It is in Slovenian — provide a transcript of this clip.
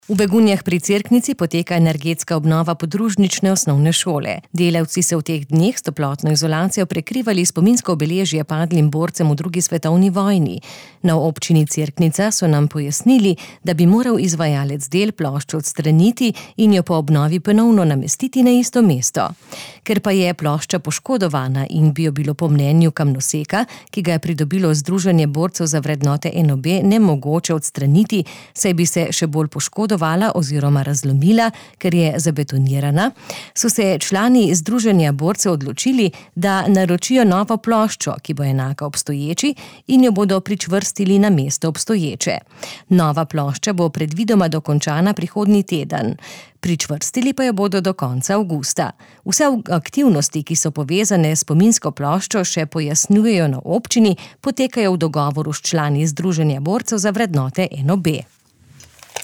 V Begunjah pri Cerknici poteka energetska obnova podružnične osnovne šole. Delavci se v teh dneh s toplotno izolacijo prekrivali spominsko obeležje padlim borcem v drugi svetovni vojni. Na občini Cerknica so nam pojasnili, da bi moral izvajalec del ploščo odstraniti in jo po obnovi ponovno namestiti na isto mesto. Ker pa je plošča poškodovana in bi jo bilo po mnenju kamnoseka, ki ga je pridobilo Združenje borcev za vrednote NOB, nemogoče odstraniti, saj bi se še bolj poškodovala oziroma razlomila, ker je zabetonirana, so se člani Združenja borcev odločili, da naročijo novo ploščo, ki bo enaka obstoječi, in jo bodo pričvrstili na mesto obstoječe. Nova plošča bo predvidoma dokončana prihodnji teden. Pričvrstili pa jo bodo do konca avgusta. Vse aktivnosti, ki so povezane s spominsko ploščo, še pojasnjujejo na občini, potekajo v dogovoru s člani Združenja borcev za vrednote NOB.